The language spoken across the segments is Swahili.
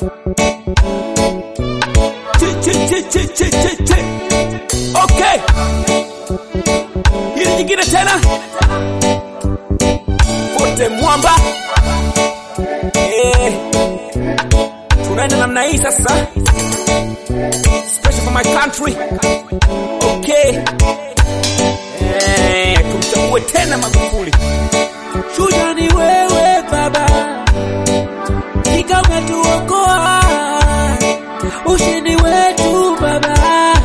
Okay. Hili jingine tena. Wote mwamba. Tunaenda namna hii sasa. Special for my country. Okay. Tumchague tena Magufuli. Shujaa ni wewe baba, Kika umetuokoa, ushindi wetu baba,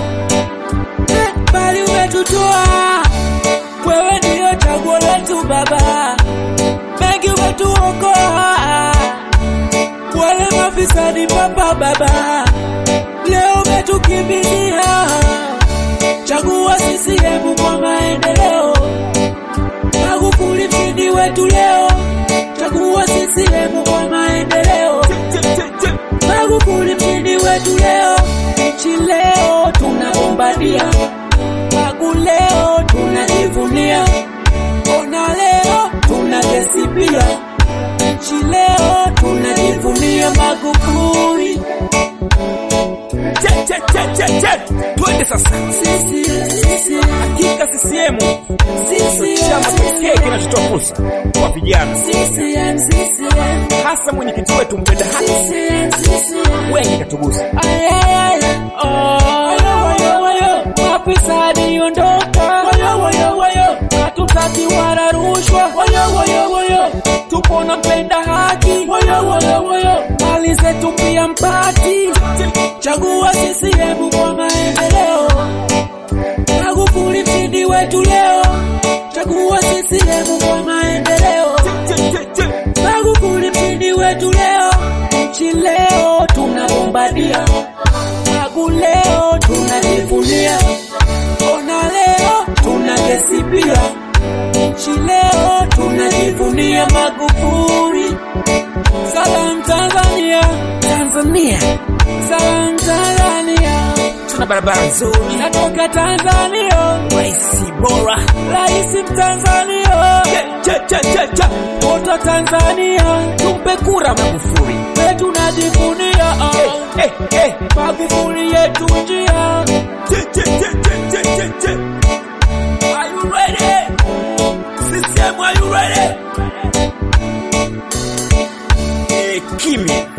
bali umetutoa, wewe ndio chaguo letu baba, mengi umetuokoa, wale mafisadi baba, leo umetukimbilia, chagua CCM kwa maendeleo, Magufuli mshindi wetu leo, chagua CCM kwa maendeleo, Magufuli mshindi wetu leo, nchi leo tunabombadia, Magu leo tunajivunia, ona leo tunakesipia, nchi leo tunajivunia Magufuli. Twende sasa. Sisi Hakika CCM. Chama pekee kinachotoa fursa kwa vijana. Hasa mwenyekiti wetu mpenda haki. Wengi katugusa. Mafisadi ondoka. Hatutaki wala rushwa. Tupo na mpenda haki. Mali zetu pia mpati. Chagua CCM kwa maendeleo, Magufuli mshindi wetu leo, chagua CCM kwa maendeleo, Magufuli mshindi wetu leo, nchi leo tunabombadia, Magu leo tunajivunia, ona leo tunakesipia, nchi leo tunajivunia Magufuli. Salam Tanzania, salam Tanzania, tuna barabara nzuri, natoka Tanzania, rais bora, rais Tanzania, wote Tanzania, tumpe kura Magufuli, wetu tunajivunia, Magufuli yetu njia. Are you ready? CCM, are you ready? Kimya.